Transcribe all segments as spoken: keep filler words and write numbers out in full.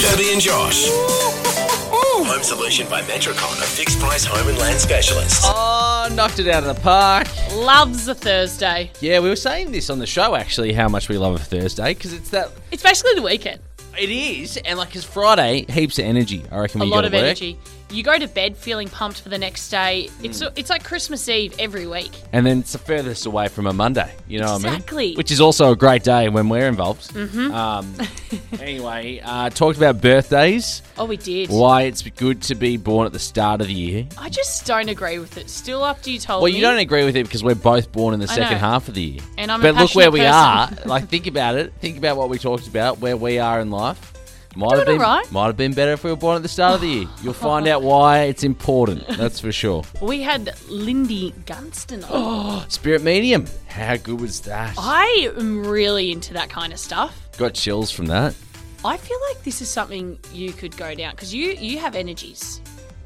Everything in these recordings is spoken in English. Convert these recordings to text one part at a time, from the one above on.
Herbie and Josh. Home Solution by Metricon, a fixed price home and land specialist. Oh, knocked it out of the park. Loves a Thursday. Yeah, we were saying this on the show, actually, how much we love a Thursday, because it's that... It's basically the weekend. It is, and like, because Friday, heaps of energy, I reckon, when A you lot go of to work. energy. You go to bed feeling pumped for the next day. It's Mm. it's like Christmas Eve every week. And then it's the furthest away from a Monday, you know what I mean? Exactly. Which is also a great day when we're involved. Mm-hmm. Um, anyway, uh, talked about birthdays, Oh, we did. why it's good to be born at the start of the year. I just don't agree with it. Still after you told Well, me. you don't agree with it because we're both born in the I second know. half of the year. And I'm a but look where we passionate are. Like, think about it. Think about what we talked about, where we are in life. Might have doing been all right. might have been better if we were born at the start of the year. You'll find out why it's important. That's for sure. We had Lindy Gunston on. Spirit Medium. How good was that? I am really into that kind of stuff. Got chills from that. I feel like this is something you could go down because you, you have energies.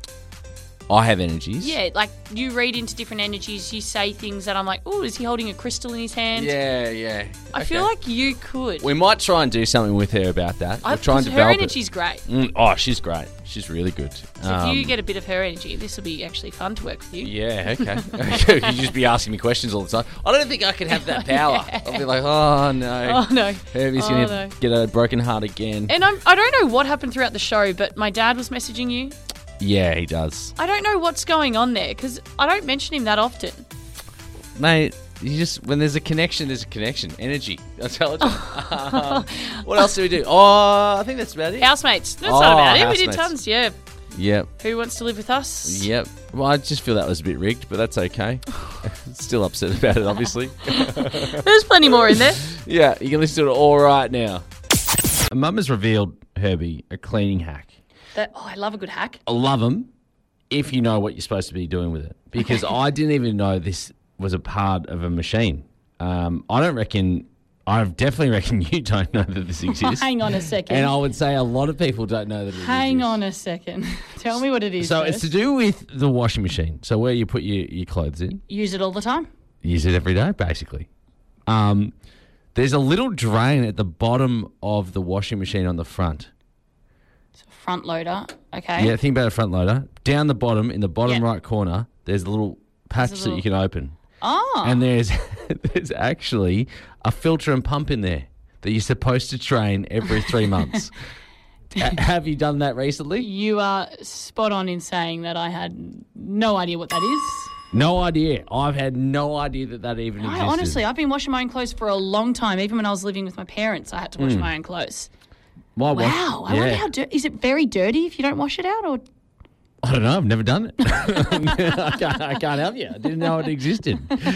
I have energies. Yeah, like you read into different energies. You say things that I'm like, oh, is he holding a crystal in his hand? Yeah, yeah. I feel like you could. we might try and do something with her about that. I, We'll try and 'cause her develop energy's great. it. Mm, oh, she's great. She's really good. So Um, if you get a bit of her energy, this will be actually fun to work with you. Yeah, okay. You just be asking me questions all the time. I don't think I could have that power. I'll be like, oh no. Oh no. Herbie's Oh, going no. to get a broken heart again. And I'm, I don't know what happened throughout the show, but my dad was messaging you. Yeah, he does. I don't know what's going on there because I don't mention him that often. Mate, you just, when there's a connection, there's a connection. Energy. I told you. um, what else do we do? Oh, I think that's about it. Housemates. That's Oh, not about it. We did housemates. tons, yeah. Yep. Who wants to live with us? Yep. Well, I just feel that was a bit rigged, but that's okay. Still upset about it, obviously. There's plenty more in there. Yeah, you can listen to it all right now. Mum has revealed, Herbie, a cleaning hack. That, oh, I love a good hack. I love them if you know what you're supposed to be doing with it. Because I didn't even know this was a part of a machine. Um, I don't reckon, I definitely reckon you don't know that this exists. Hang on a second. And I would say a lot of people don't know that it Hang exists. on a second. Tell me what it is. So first. it's to do with the washing machine. So where you put your, your clothes in. Use it all the time. Use it every day, basically. Um, there's a little drain at the bottom of the washing machine on the front. Front loader. Okay. Yeah, think about a front loader. Down the bottom, in the bottom Yeah. right corner, there's a little patch There's a that you can open. Oh. And there's there's actually a filter and pump in there that you're supposed to train every three months. Ha- have you done that recently? You are spot on in saying that I had no idea what that is. No idea. I've had no idea that that even I, existed. honestly, I've been washing my own clothes for a long time. Even when I was living with my parents, I had to wash my own clothes. My wash- Wow. I yeah. wonder how dirty. Is it very dirty if you don't wash it out? Or I don't know. I've never done it. I, can't, I can't help you. I didn't know it existed.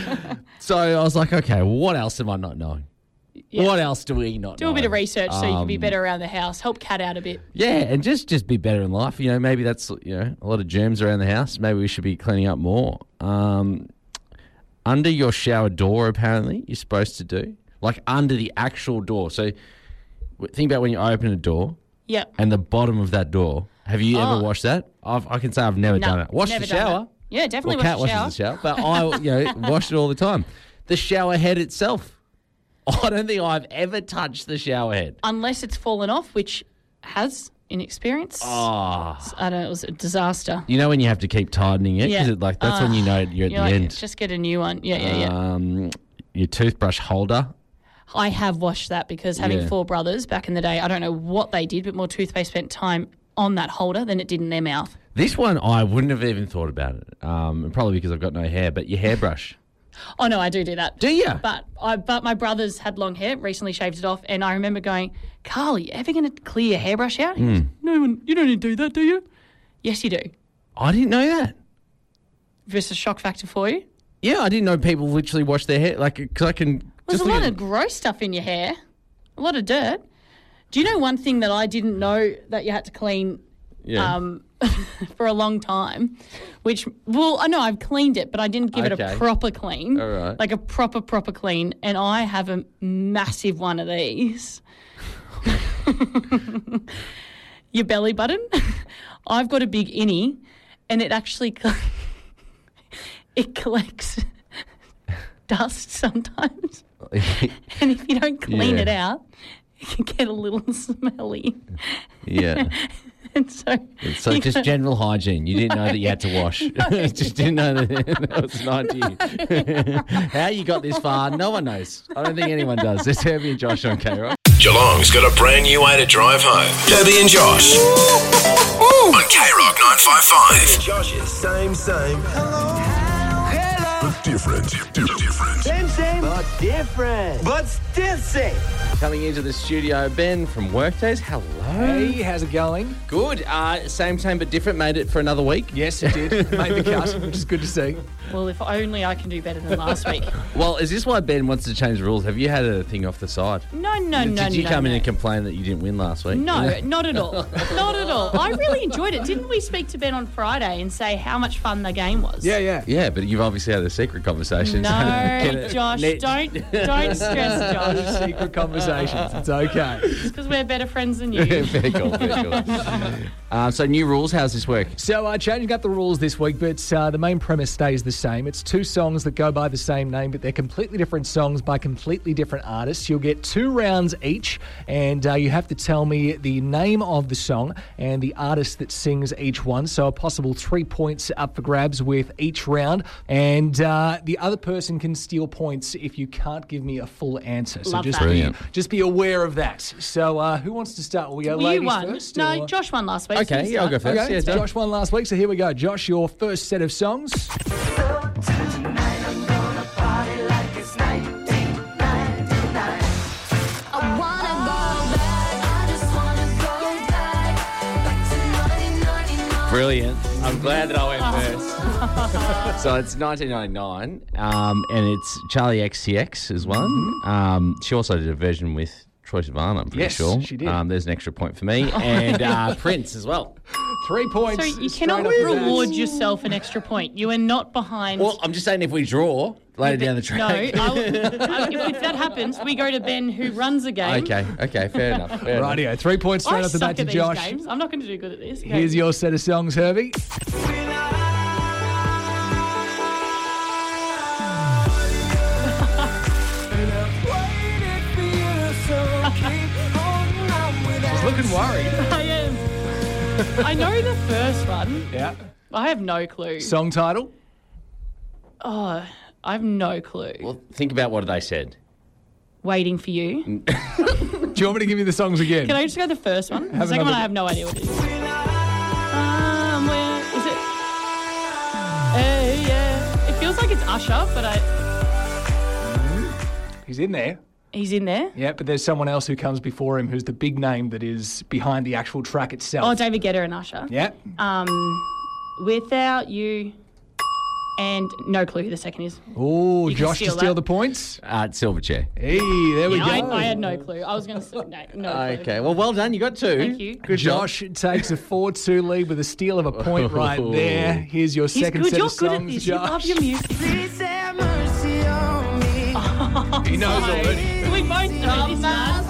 So I was like, okay, what else am I not knowing? Yeah. What else do we not do know? a bit of research so you can be Um, better around the house. Help Kat out a bit. Yeah, and just, just be better in life. You know, maybe that's, you know, a lot of germs around the house. Maybe we should be cleaning up more. Um, under your shower door, apparently, you're supposed to do. Like under the actual door. So w- think about when you open a door Yep. and the bottom of that door. Have you Oh. ever washed that? I've, I can say I've never No, done it. Wash never the done shower. that. Yeah, definitely Well, Kat wash the shower. washes the shower, but I, you know, wash it all the time. The shower head itself. I don't think I've ever touched the shower head. Unless it's fallen off, which has in experience. Oh. I don't know, it was a disaster. You know when you have to keep tightening it? Because Yeah. it, like, that's when you know you're at You're the like, end. just get a new one. Yeah, yeah, yeah. Um, your toothbrush holder. I have washed that because having Yeah. four brothers back in the day, I don't know what they did, but more toothpaste spent time on that holder than it did in their mouth. This one, I wouldn't have even thought about it. Um, probably because I've got no hair, but your hairbrush. Oh no, I do do that. Do you? But I, but my brothers had long hair, recently shaved it off, and I remember going, Carl, you ever going to clear your hairbrush out? He goes, no, one- you don't need to do that, do you? Yes, you do. I didn't know that. Just a shock factor for you. Yeah, I didn't know people literally wash their hair. Like, because I can... There's just a look lot at- of gross stuff in your hair, a lot of dirt. Do you know one thing that I didn't know that you had to clean Yeah. um, for a long time, which, well, I know I've cleaned it, but I didn't give it Okay. a proper clean, All right. like a proper, proper clean, and I have a massive one of these. Your belly button. I've got a big innie, and it actually it collects dust sometimes, and if you don't clean Yeah. it out, get a little smelly. Yeah. And so, So you just go- general hygiene. You didn't know that you had to wash. Just didn't know that that was an idea. How you got this far, no one knows. I don't think anyone does. It's Herbie and Josh on K-Rock. Geelong's got a brand new way to drive home. Herbie and Josh. On K-Rock nine five five. Josh's same, same. But different. Different. Same, same, but different. But still same. Coming into the studio, Ben from Workdays. Hello. Hey, how's it going? Good. Uh, same, same, but different. Made it for another week. Yes, it did. Made the cut, which is good to see. Well, if only I can do better than last week. Well, is this why Ben wants to change the rules? Have you had a thing off the side? No, no, no, Did you no, come in no. and complain that you didn't win last week? No, not at all. Not at all. I really enjoyed it. Didn't we speak to Ben on Friday and say how much fun the game was? Yeah, yeah. Yeah, but you've obviously had a secret conversation. No, Get it? Josh, Net- don't don't stress, Josh. Secret conversations. It's okay. Because we're better friends than you. very cool, very cool. Uh, so new rules, how's this work? So, uh, changing up the rules this week, but uh, the main premise stays the same. It's two songs that go by the same name, but they're completely different songs by completely different artists. You'll get two rounds each, and uh, you have to tell me the name of the song and the artist that sings each one. So, a possible three points up for grabs with each round, and uh, the other person can steal points if you can't give me a full answer. So, Love just that. be, Brilliant. just be aware of that. So, uh, who wants to start? Will we go Well, ladies you won. first? No, or- Josh won last week. so Okay, you yeah, I'll go start. first. Okay, Yeah, done. Josh won last week, so here we go. Josh, your first set of songs. Brilliant. I'm glad that I went first. So it's nineteen ninety-nine, um, and it's Charlie X C X is one. Um, she also did a version with Troye Sivan, I'm pretty Yes, sure. she did. Um, there's an extra point for me. And uh, Prince as well. Three points. So you straight cannot off the bat. reward yourself an extra point. You are not behind. Well, I'm just saying if we draw later down the track. No, I will, I, if, if that happens, we go to Ben, who runs a game. Okay, okay, fair enough. Fair enough. Rightio, three points straight I off the suck bat to at these Josh. games. I'm not going to do good at this. Okay. Here's your set of songs, Herbie. She's looking worried. I am. I know the first one. Yeah. I have no clue. Song title? Oh, I have no clue. Well, think about what they said. Waiting for you. Do you want me to give you the songs again? Can I just go the first one? The Have second one, another- I have no idea what it is. Um, where is it? Uh, yeah. It feels like it's Usher, but I, He's in there. he's in there. Yeah, but there's someone else who comes before him who's the big name that is behind the actual track itself. Oh, David Guetta and Usher. Yeah. Um, Without You, and no clue who the second is. Oh, You can Josh to steal steal that. the points. Uh, Silverchair. Hey, there we Yeah, go. I, I had no clue. I was going to say no, no clue. Okay, well, well done. You got two. Thank you. Good job. Josh takes a four two lead with a steal of a point right there. Here's your He's second good. set You're of good songs, at this. You love Josh. your music. He knows already. We both know this, man.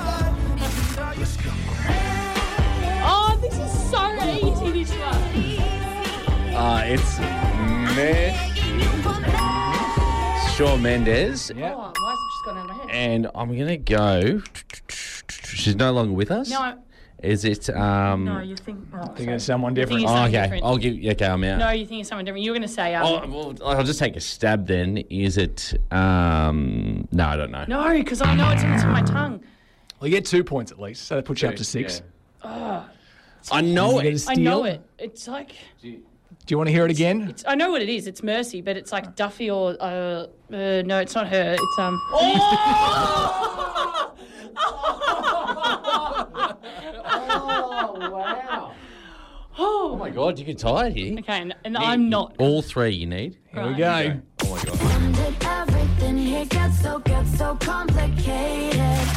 Oh, this is so easy, this one. Uh, it's Messi. Shawn Mendes. Yeah. Oh, why has it just gone out of my head? And I'm going to go. She's no longer with us. No, I, Is it. Um, no, you think. Oh, Thinking sorry. of someone You're different. thinking oh, something okay. different. I'll give. Okay, I'm out. No, you think of someone different. You were going to say. Um, Oh, well, I'll just take a stab then. Is it. Um, no, I don't know. No, because I know it's on the tip of my tongue. Well, you get two points at least, so that puts you up to six. I know You get a it. I steal. know it. It's like. Do you want to hear it again? It's, I know what it is. It's Mercy, but it's like Duffy or. Uh, uh, no, it's not her. It's. um. Oh my God, you can tie it here. Okay, and, and I'm not. All three you need. Here we Right. go. Oh my God. Did everything here gets so gets so complicated.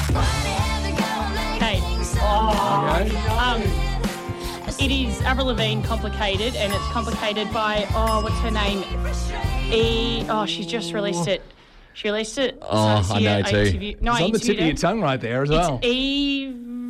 Okay. Um, it is Avril Lavigne complicated, and it's complicated by oh, what's her name? E. Oh, she's just released it. She released it. Oh, so I know I too. interviewed- No, It's I on the tip interviewed of your her. tongue right there as well. It's Eve.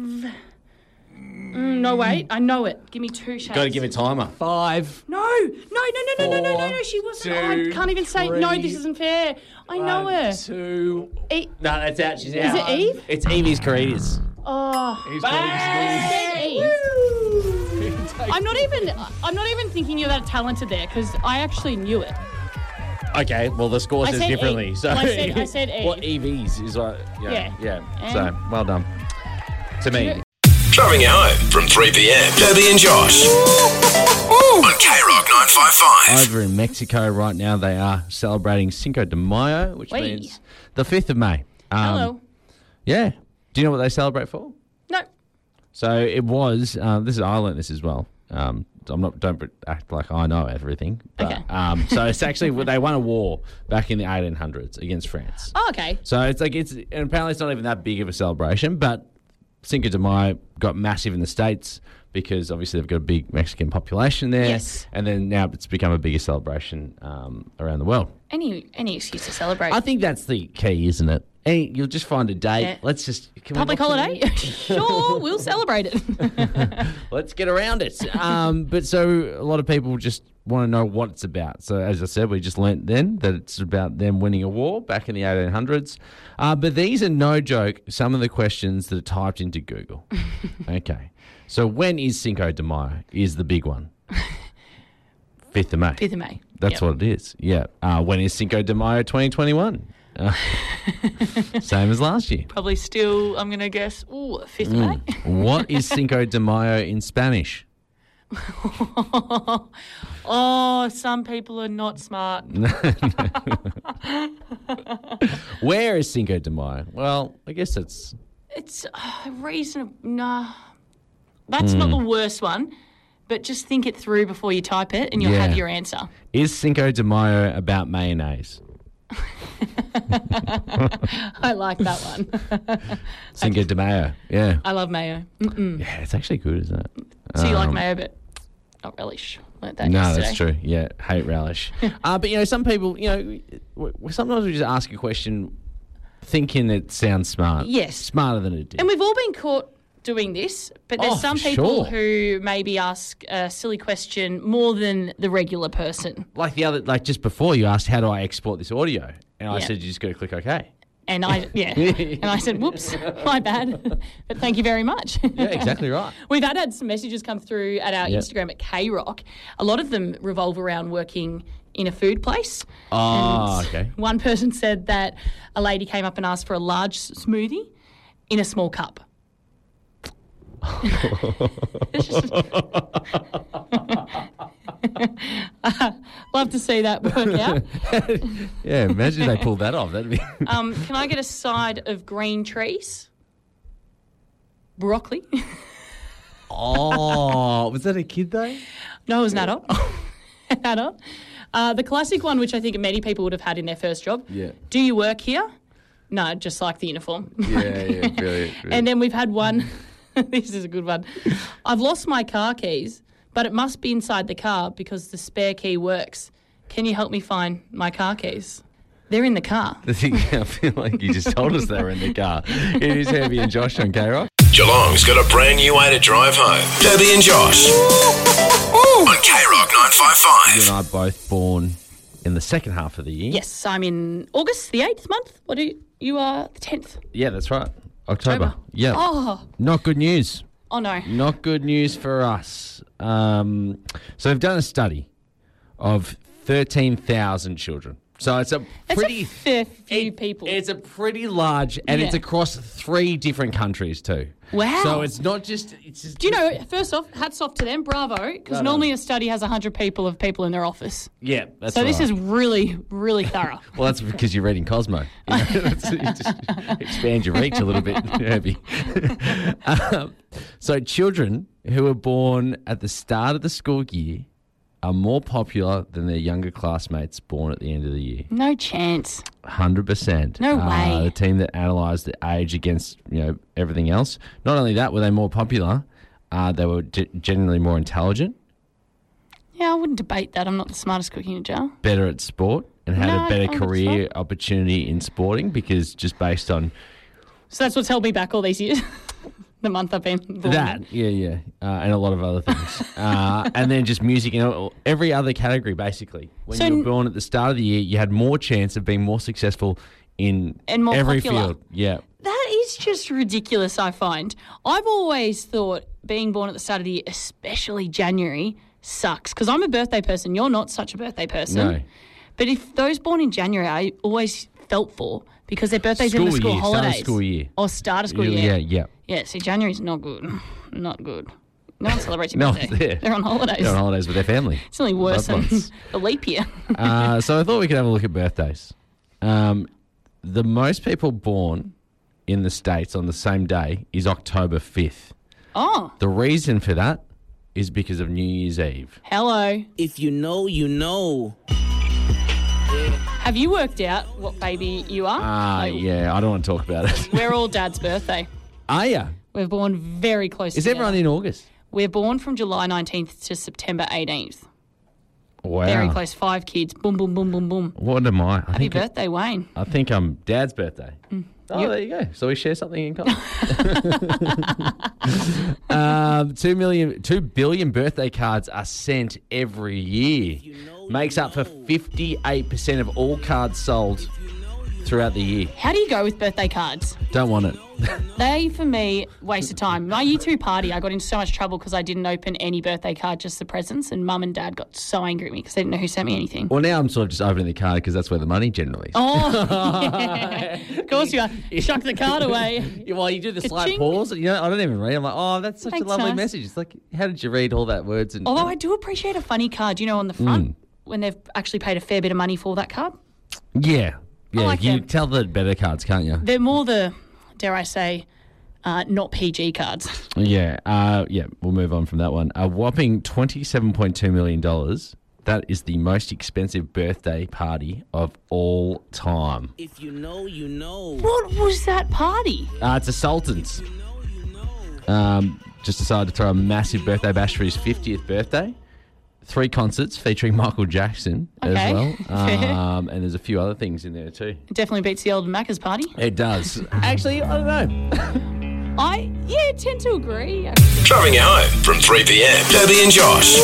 Mm, no, wait, I know it. Give me two shades. Got to give it timer. Five. No, no, no, no, no, no, no, no, no. Four, She wasn't. two, oh, I can't even say. No, three, this isn't fair. I know One, her. Two. E- No, that's out. She's Is out. it Eve? It's Evie's Caritas. Oh, He's got I'm not even. I'm not even thinking you're that talented there because I actually knew it. Okay, well, the score I says said differently. E. So Well, I said- I said E. Well, E Vs is what. Yeah. Yeah. Yeah. And- So, well done. To me. Driving you home from three p.m. Debbie and Josh. On K Rock nine five five. Over in Mexico right now, they are celebrating Cinco de Mayo, which Whee. means the fifth of May. Um, Hello. Yeah. Do you know what they celebrate for? No. So it was. Um, this is I learned this as well. Um, I'm not. Don't act like I know everything. But, Okay. Um, so it's actually they won a war back in the eighteen hundreds against France. Oh, okay. So it's like it's and apparently it's not even that big of a celebration, but Cinco de Mayo got massive in the States because obviously they've got a big Mexican population there. Yes. And then now it's become a bigger celebration um, around the world. Any any excuse to celebrate. I think that's the key, isn't it? Any, you'll just find a date. Yeah. Let's just can we Public lock it holiday? in? Sure, we'll celebrate it. Let's get around it. Um, but so a lot of people just want to know what it's about. So as I said, we just learnt then that it's about them winning a war back in the eighteen hundreds. Uh, but these are no joke, some of the questions that are typed into Google. Okay. So when is Cinco de Mayo is the big one. fifth of May. fifth of May. That's Yep. what it is. Yeah. Uh, when is Cinco de Mayo twenty twenty-one? Uh, same as last year. Probably still, I'm going to guess, ooh, fifth of May. What is Cinco de Mayo in Spanish? Oh, some people are not smart. Where is Cinco de Mayo? Well, I guess it's It's uh, reasonable. Nah. That's not the worst one, but just think it through before you type it and you'll Yeah. have your answer. Is Cinco de Mayo about mayonnaise? I like that one. Cinco de Mayo, yeah. I love mayo. Mm-mm. Yeah, it's actually good, isn't it? So you like Um, mayo, but not relish. Learned that No, yesterday. that's true. Yeah, hate relish. uh, but, you know, some people, you know, w- w- sometimes we just ask a question thinking it sounds smart. Yes. Smarter than it did. And we've all been caught doing this, but there's Oh, some for people sure. who maybe ask a silly question more than the regular person. Like the other, like just before you asked, how do I export this audio? And I Yeah. said, you just got to click OK. And I, yeah, and I said, whoops, my bad, but thank you very much. Yeah, exactly right. We've had, had some messages come through at our Yep. Instagram at K Rock. A lot of them revolve around working in a food place. Oh, And okay. One person said that a lady came up and asked for a large s- smoothie in a small cup. Love to see that work out. Yeah, imagine if they pulled that off. That'd be. Um, can I get a side of green trees? Broccoli? Oh, was that a kid though? No, it was an adult. An adult. Uh, the classic one, which I think many people would have had in their first job. Yeah. Do you work here? No, just like the uniform. Yeah, yeah, brilliant. brilliant. And then we've had one. This is a good one. I've lost my car keys, but it must be inside the car because the spare key works. Can you help me find my car keys? They're in the car. The thing, I feel like you just told us they were in the car. It is Herbie and Josh on K Rock. Geelong's got a brand new way to drive home. Debbie and Josh. On K Rock nine five You five. and I are both born in the second half of the year. Yes, I'm in August, the eighth month. What do you, you are the tenth? Yeah, that's right. October. October. Yeah. Oh, Not good news. oh no. Not good news for us. Um, so we've done a study of thirteen thousand children. So it's a That's pretty... a fair few it- people. It's a pretty large, and it's Yeah. across three different countries too. Wow. So it's not just... It's just Do you know, first off, hats off to them, bravo, because No, no. normally a study has one hundred people of people in their office. Yeah, that's So this right. is really, really thorough. Well, that's because you're reading Cosmo. You know, that's- you just expand your reach a little bit, Herbie. um, so children who are born at the start of the school year are more popular than their younger classmates born at the end of the year. No chance. one hundred percent. No Uh, way. the team that analysed the age against, you know, everything else. Not only that, were they more popular, uh, they were g- generally more intelligent, Yeah, I wouldn't debate that. I'm not the smartest cook in a jar. better at sport, and had No, a better I wouldn't career opportunity in sporting because just based on So that's what's held me back all these years. The month I've been born. that, yeah, yeah, uh, and a lot of other things. uh, and then just music and all- every other category, basically. When So you were n- born at the start of the year, you had more chance of being more successful in And more every popular. field. Yeah. That is just ridiculous, I find. I've always thought being born at the start of the year, especially January, sucks. Because I'm a birthday person. You're not such a birthday person. No. But if those born in January, I always felt for because their birthday's in the School school year, start of holidays. school year. Or start of school Yeah, year. yeah. Yeah, see, January's not good. Not good. No one celebrates your No birthday. one's there. They're on holidays. They're on holidays with their family. It's only worse Loved than ones. the leap year. uh, so I thought we could have a look at birthdays. Um, the most people born in the States on the same day is October fifth. Oh, The reason for that is because of New Year's Eve. hello. If you know, you know. Have you worked out what baby you are? Ah, Like, yeah, I don't want to talk about it. We're all Dad's birthday. Are ya? We're born very close Is together. everyone in August? We're born from July nineteenth to September eighteenth. Wow. Very close. Five kids. Boom, boom, boom, boom, boom. What am I? I Happy think birthday, Wayne. I think I'm Dad's birthday. Oh, You- there you go. So we share something in common. um, two million, two billion birthday cards are sent every year. Makes up for fifty-eight percent of all cards sold throughout the year. How do you go with birthday cards? Don't want it. They, for me, waste of time. My year two party, I got into so much trouble because I didn't open any birthday card, just the presents, and Mum and Dad got so angry at me because they didn't know who sent me anything. Well, now I'm sort of just opening the card because that's where the money generally is. Oh, yeah. Of course you are. Chuck the card away. Yeah, well, you do the slight Ka-ching. pause. You know, I don't even read. I'm like, oh, that's such Thanks, a lovely nice. message. It's like, how did you read all that words? And Although I do appreciate a funny card, you know, on the front when they've actually paid a fair bit of money for that card. yeah, yeah, like you them. tell the better cards, can't you? They're more the, dare I say, uh, not P G cards. Yeah, uh, yeah. We'll move on from that one. A whopping twenty-seven point two million dollars. That is the most expensive birthday party of all time. If you know, you know. What was that party? Uh, it's a Sultan's. Um, just decided to throw a massive birthday bash for his fiftieth birthday. Three concerts featuring Michael Jackson Okay. as well. Fair. Um, and there's a few other things in there too. It definitely beats the old Macca's party. It does. Actually, I don't know. I, yeah, tend to agree. Driving you home from three p.m. Debbie and Josh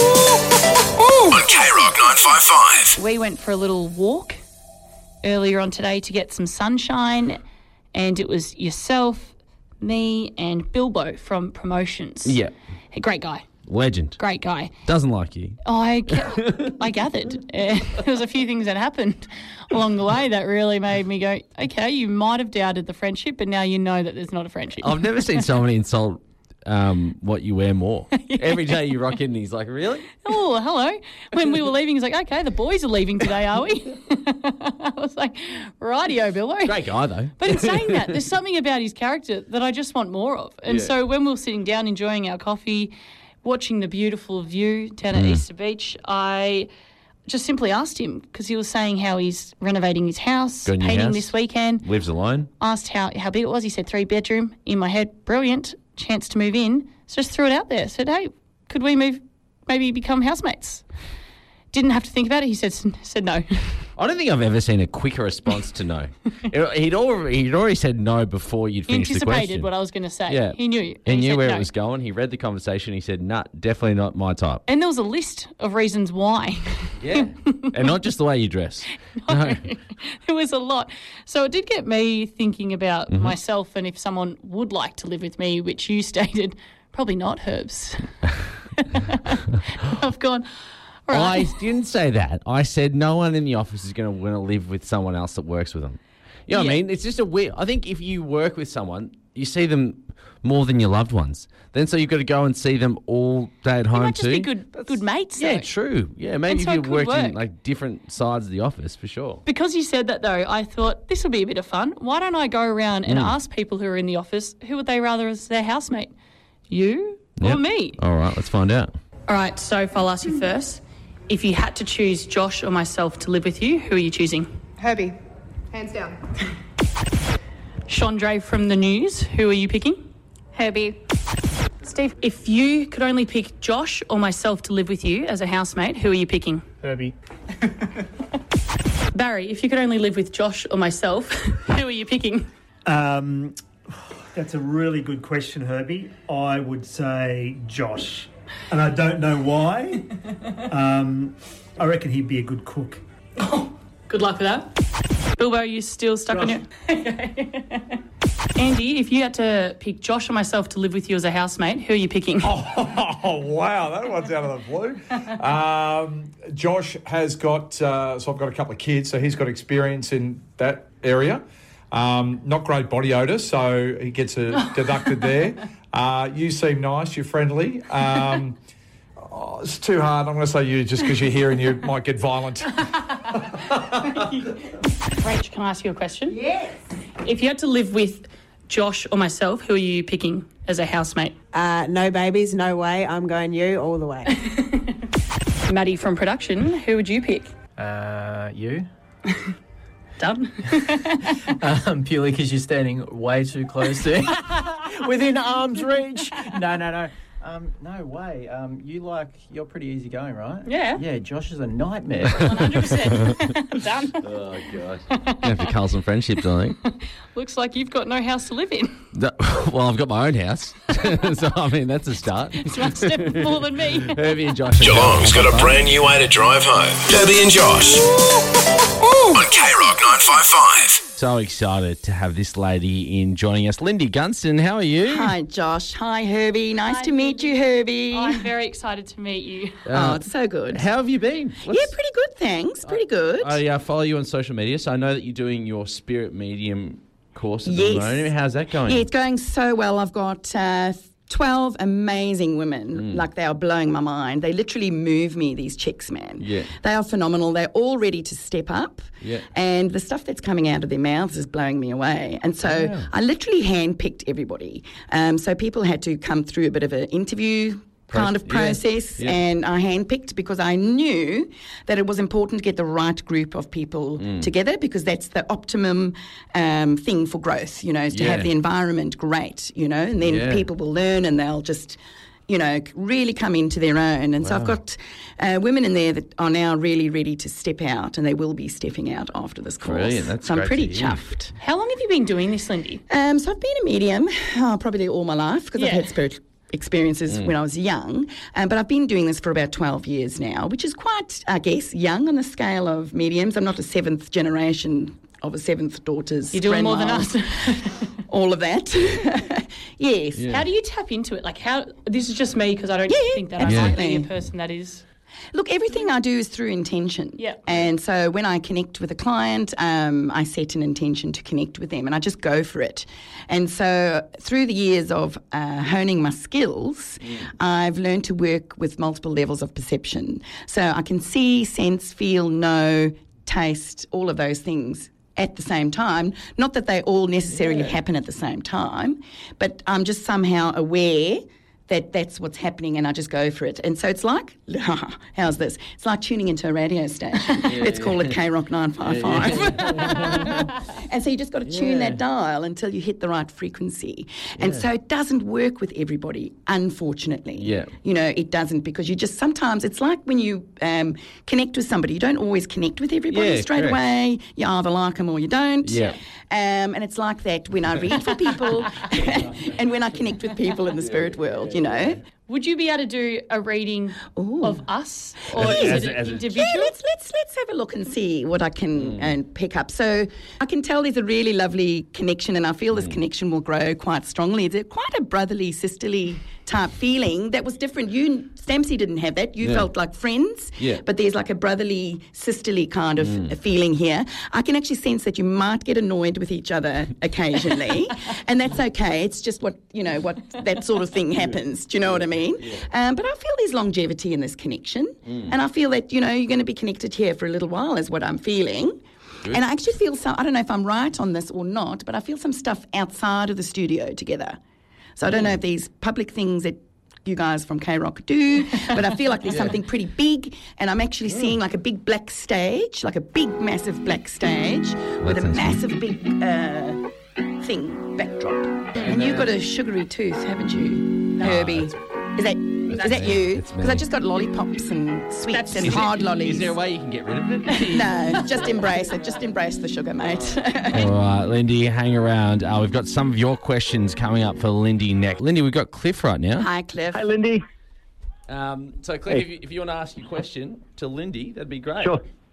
on K Rock nine five five. We went for a little walk earlier on today to get some sunshine, and it was yourself, me, and Bilbo from Promotions. Yeah. A great guy. Legend. Great guy. Doesn't like you. I, ga- I gathered. Uh, there was a few things that happened along the way that really made me go, okay, you might have doubted the friendship, but now you know that there's not a friendship. I've never seen someone insult um, what you wear more. Every day you rock in and he's like, really? Oh, hello. When we were leaving, he's like, okay, the boys are leaving today, are we? I was like, rightio, Bilbo. Great guy, though. But in saying that, there's something about his character that I just want more of. And Yeah. so when we were sitting down enjoying our coffee, watching the beautiful view down at Easter Beach, I just simply asked him, because he was saying how he's renovating his house, Got a new painting house? this weekend. Lives alone. Asked how, how big it was. He said three bedroom. In my head, brilliant, chance to move in. So just threw it out there. Said, hey, could we move, maybe become housemates? Didn't have to think about it. He said said no. I don't think I've ever seen a quicker response to no. he'd, already, he'd already said no before you'd He finished the anticipated question. what I was going to say. Yeah. He knew. He and knew said where no. it was going. He read the conversation. He said, nah, definitely not my type. And there was a list of reasons why. Yeah. And not just the way you dress. No. It was a lot. So it did get me thinking about Mm-hmm. myself and if someone would like to live with me, which you stated, probably not, Herbs. I've gone, all right. I didn't say that. I said no one in the office is going to want to live with someone else that works with them. You know what I Yeah. mean? It's just a weird... I think if you work with someone, you see them more than your loved ones. Then so you've got to go and see them all day at You home might too. just be good, good mates, Yeah, though. true. Yeah, maybe so if it you could worked in work. like different sides of the office, for sure. Because you said that, though, I thought this will be a bit of fun. Why don't I go around Mm. and ask people who are in the office who would they rather as their housemate? You Yep. or me? All right, let's find out. All right, so if I'll ask you first, if you had to choose Josh or myself to live with you, who are you choosing? Herbie, hands down. Chandre from the news, who are you picking? Herbie. Steve, if you could only pick Josh or myself to live with you as a housemate, who are you picking? Herbie. Barry, if you could only live with Josh or myself, who are you picking? Um, that's a really good question, Herbie. I would say Josh. And I don't know why. Um, I reckon he'd be a good cook. Good luck with that. Bilbo, are you still stuck Josh. on your... Andy, if you had to pick Josh or myself to live with you as a housemate, who are you picking? Oh, wow, that one's out of the blue. Um, Josh has got, uh, so I've got a couple of kids, so he's got experience in that area. Um, not great body odour, so he gets a deducted there. Uh, you seem nice, you're friendly. Um, oh, it's too hard. I'm going to say you just because you're here and you might get violent. Rach, can I ask you a question? Yes. If you had to live with Josh or myself, who are you picking as a housemate? Uh, no babies, no way. I'm going you all the way. Maddie from production, who would you pick? Uh, you. Done. um, purely because you're standing way too close to within arm's reach. No, no, no. Um, no way. Um, you like, you're pretty easygoing, right? Yeah. Yeah, Josh is a nightmare. one hundred percent. Done. Oh, gosh. You have to cull some friendships, I think. Looks like you've got no house to live in. That, well, I've got my own house. So, I mean, that's a start. It's one step more than me. Herbie and Josh. Geelong's got a brand new way to drive home. Debbie and Josh. On K Rock nine five five. So excited to have this lady in joining us. Lindy Gunston, how are you? Hi, Josh. Hi, Herbie. Nice Hi, to meet you, Herbie. I'm very excited to meet you. oh, it's so good. How have you been? What's- Yeah, pretty good, thanks. Pretty good. I uh, follow you on social media, so I know that you're doing your Spirit Medium course at Yes. the moment. How's that going? Yeah, it's going so well. I've got uh, twelve amazing women. Mm. Like, they are blowing my mind. They literally move me, these chicks, man. Yeah. They are phenomenal. They're all ready to step up. Yeah. And the stuff that's coming out of their mouths is blowing me away. And so Yeah. I literally handpicked everybody. Um, so people had to come through a bit of an interview kind of yeah, process, yeah. and I handpicked because I knew that it was important to get the right group of people Mm. together, because that's the optimum um, thing for growth, you know, is to Yeah. have the environment great, you know, and then Yeah. people will learn and they'll just, you know, really come into their own. And so I've Wow. got uh, women in there that are now really ready to step out, and they will be stepping out after this course. Brilliant, that's so I'm great pretty to hear. chuffed. How long have you been doing this, Lindy? Um, so I've been a medium oh, probably all my life, because I've Yeah. had spiritual experiences Mm. when I was young, um, but I've been doing this for about twelve years now, which is quite, I guess, young on the scale of mediums. I'm not a seventh generation of a seventh daughter's You're doing more than grandma. us. All of that. Yes. Yeah. How do you tap into it? Like, how? This is just me because I don't Yeah, yeah, think that I might absolutely. be a person that is. Look, everything I do is through intention. Yeah. And so when I connect with a client, um, I set an intention to connect with them, and I just go for it. And so through the years of uh, honing my skills, I've learned to work with multiple levels of perception. So I can see, sense, feel, know, taste, all of those things at the same time. Not that they all necessarily happen at the same time, but I'm just somehow aware that that's what's happening, and I just go for it. And so it's like, how's this? It's like tuning into a radio station. Let's call it K Rock nine five five. And so you just got to tune Yeah. that dial until you hit the right frequency. And so it doesn't work with everybody, unfortunately. Yeah. You know, it doesn't, because you just sometimes, it's like when you um, connect with somebody, you don't always connect with everybody Yeah, straight correct. away. You either like them or you don't. Yeah. Um, and it's like that when I read for people and when I connect with people in the spirit world, you know. Would you be able to do a reading Ooh. of us, or As- is as- it an as a- individual? Yeah, let's let's let's have a look and see what I can uh, pick up. So I can tell there's a really lovely connection, and I feel this connection will grow quite strongly. It's a, quite a brotherly, sisterly type feeling that was different. You, Stampsy, didn't have that. You Yeah. felt like friends, Yeah. but there's like a brotherly, sisterly kind of a feeling here. I can actually sense that you might get annoyed with each other occasionally, and that's okay. It's just what, you know, what that sort of thing happens. Do you know what I mean? Um, but I feel there's longevity in this connection, and I feel that, you know, you're going to be connected here for a little while is what I'm feeling. And I actually feel some, I don't know if I'm right on this or not, but I feel some stuff outside of the studio together. So I don't know if these public things that you guys from K Rock do, but I feel like there's something pretty big, and I'm actually seeing like a big black stage, like a big massive black stage with a sounds massive big uh, thing backdrop. And you've got a sugary tooth, haven't you, Herbie? Is that is that me. you? It's me. Because I just got lollipops and sweets That's- and is it- hard lollies. Is there a way you can get rid of it? No, just embrace it. Just embrace the sugar, mate. All right, Lindy, hang around. Uh, we've got some of your questions coming up for Lindy next. Lindy, we've got Cliff right now. Hi, Cliff. Hey, Lindy. Um, so, Cliff, if, you, if you want to ask your question to Lindy, that'd be great. Sure.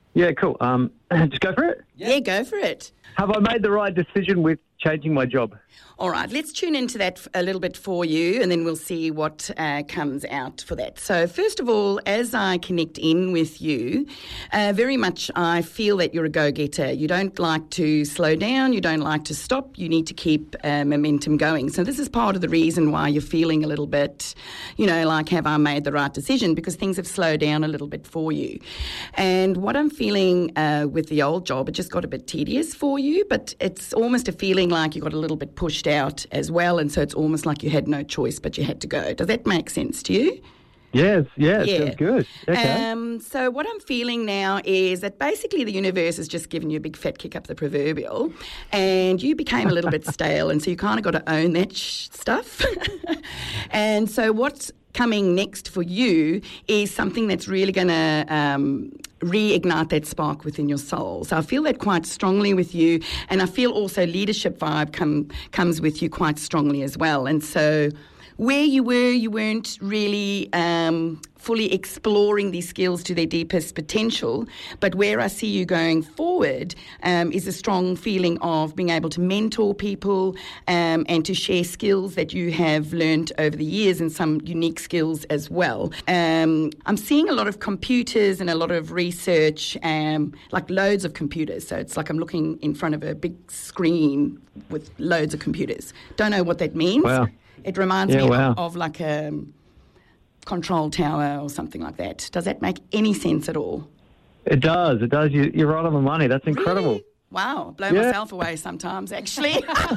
Yeah, cool. Um, just go for it. Yeah, go for it. Have I made the right decision with changing my job? All right, let's tune into that a little bit for you, and then we'll see what uh, comes out for that. So first of all, as I connect in with you, uh, very much I feel that you're a go-getter. You don't like to slow down. You don't like to stop. You need to keep uh, momentum going. So this is part of the reason why you're feeling a little bit, you know, like, have I made the right decision? Because things have slowed down a little bit for you. And what I'm feeling uh, with the old job, it just got a bit tedious for you, but it's almost a feeling like you got a little bit pushed out as well, and so it's almost like you had no choice but you had to go. Does that make sense to you? Yes, yeah, Yeah. sounds good. Okay. Um, so what I'm feeling now is that basically the universe has just given you a big fat kick up the proverbial, and you became a little bit stale, and so you kind of got to own that sh- stuff. And so what's coming next for you is something that's really going to um, reignite that spark within your soul. So I feel that quite strongly with you, and I feel also leadership vibe come comes with you quite strongly as well. And so where you were, you weren't really um, fully exploring these skills to their deepest potential. But where I see you going forward um, is a strong feeling of being able to mentor people um, and to share skills that you have learned over the years, and some unique skills as well. Um, I'm seeing a lot of computers and a lot of research, um, like loads of computers. So it's like I'm looking in front of a big screen with loads of computers. Don't know what that means. Wow. It reminds Yeah, me wow. of, of like a control tower or something like that. Does that make any sense at all? It does. It does. You, you're right on the money. That's incredible. Really? Wow, blow Yeah. myself away sometimes, actually.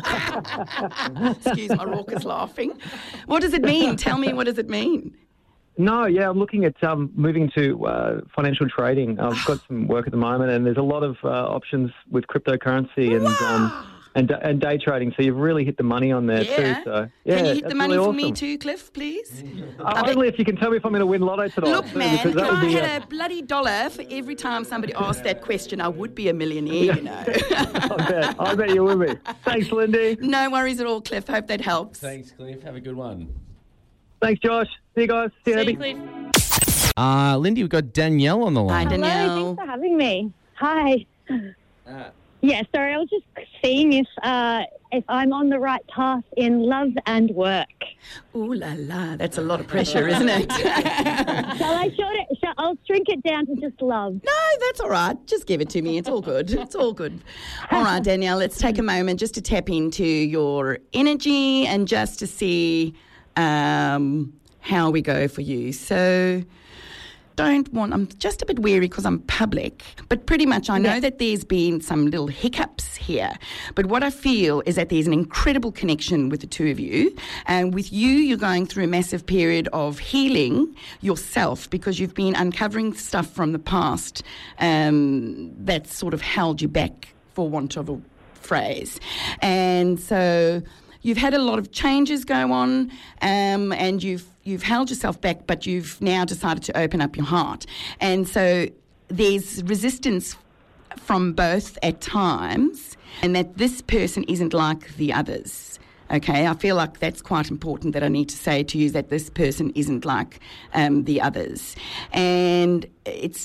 Excuse my raucous laughing. What does it mean? Tell me, what does it mean? No, yeah, I'm looking at um, moving to uh, financial trading. I've got some work at the moment, and there's a lot of uh, options with cryptocurrency and um, and and day trading. So you've really hit the money on there Yeah. too. So yeah, Can you hit that's the money really for awesome. me too, Cliff, please? Uh, only if you can tell me if I'm going to win lotto tonight. Look, too, man, because if that would I be, had uh, a bloody dollar for every time somebody asked that question, I would be a millionaire, you know. I bet. I bet you will be. Thanks, Lindy. No worries at all, Cliff. Hope that helps. Thanks, Cliff. Have a good one. Thanks, Josh. See you guys. See you, See Abby. you, Cliff. Uh, Lindy, we've got Danielle on the line. Hi, Danielle. Hello, thanks for having me. Hi. Uh, Yeah, sorry, I was just seeing if uh, if I'm on the right path in love and work. Ooh la la, that's a lot of pressure, isn't it? Shall I short it? Shall, I'll shrink it down to just love. No, that's all right. Just give it to me. It's all good. It's all good. All right, Danielle, let's take a moment just to tap into your energy and just to see um, how we go for you. So don't want, I'm just a bit weary because I'm public, but pretty much I know Yeah. that there's been some little hiccups here. But what I feel is that there's an incredible connection with the two of you. And with you, you're going through a massive period of healing yourself because you've been uncovering stuff from the past um, that's sort of held you back, for want of a phrase. And so you've had a lot of changes go on, um, and you've you've held yourself back, but you've now decided to open up your heart. And so there's resistance from both at times, and that this person isn't like the others. Okay, I feel like that's quite important that I need to say to you that this person isn't like um, the others. And it's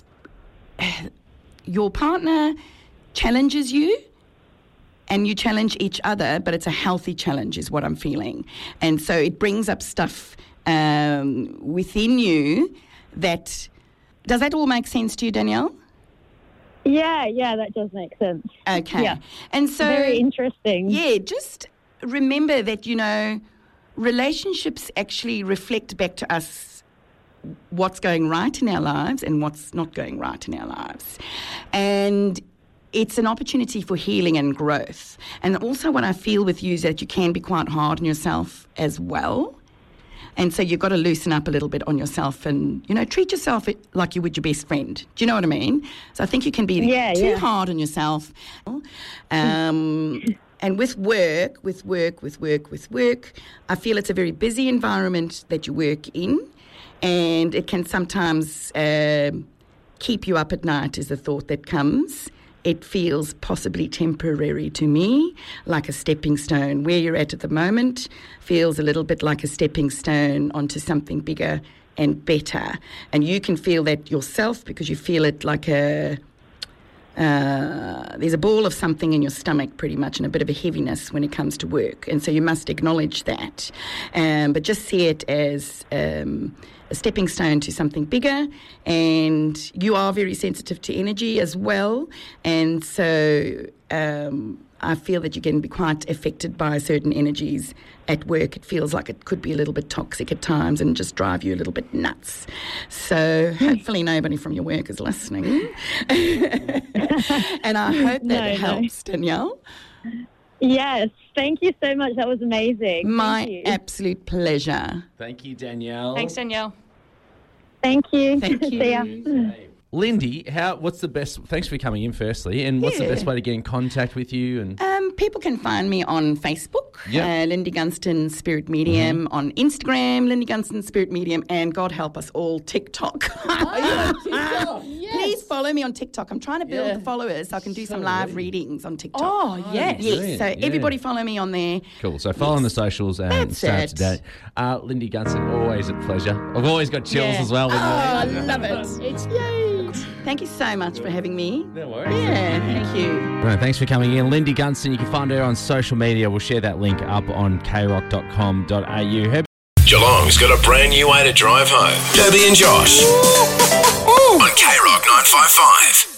your partner challenges you, and you challenge each other, but it's a healthy challenge is what I'm feeling. And so it brings up stuff um, within you that... Does that all make sense to you, Danielle? Yeah, yeah, that does make sense. Okay. Yeah. And so... Very interesting. Yeah, just remember that, you know, relationships actually reflect back to us what's going right in our lives and what's not going right in our lives. And it's an opportunity for healing and growth. And also what I feel with you is that you can be quite hard on yourself as well. And so you've got to loosen up a little bit on yourself and, you know, treat yourself like you would your best friend. Do you know what I mean? So I think you can be Yeah, too yeah. hard on yourself. Um, and with work, with work, with work, with work, I feel it's a very busy environment that you work in, and it can sometimes um keep you up at night is the thought that comes. It feels possibly temporary to me, like a stepping stone. Where you're at at the moment feels a little bit like a stepping stone onto something bigger and better. And you can feel that yourself because you feel it like a uh, there's a ball of something in your stomach pretty much and a bit of a heaviness when it comes to work. And so you must acknowledge that. Um, but just see it as um, a stepping stone to something bigger. And you are very sensitive to energy as well. And so um, I feel that you can be quite affected by certain energies at work. It feels like it could be a little bit toxic at times and just drive you a little bit nuts. So hopefully nobody from your work is listening. And I hope that No, helps, no. Danielle. Yes, thank you so much. That was amazing. My Thank you. absolute pleasure. Thank you, Danielle. Thanks, Danielle. Thank you. Thank you. See ya. Lindy, how? What's the best? Thanks for coming in, firstly. And what's Yeah. the best way to get in contact with you? And Um, people can find me on Facebook, Yep. uh, Lindy Gunston Spirit Medium, on Instagram, Lindy Gunston Spirit Medium, and God help us all, TikTok. Please follow me on TikTok. I'm trying to build Yeah. the followers so I can do some live readings on TikTok. Oh, yes. Yes, Brilliant, so yeah. everybody follow me on there. cool. So follow on the socials and That's stay up it. to date. Uh, Lindy Gunston, always a pleasure. I've always got chills Yeah. as well. When Oh, I you love it. It's Yay. Thank you so much for having me. No worries. Yeah, thank you. Right, thanks for coming in. Lindy Gunston, you can find her on social media. We'll share that link up on k rock dot com dot a u. Her Geelong's got a brand new way to drive home. Debbie and Josh on K Rock nine five five.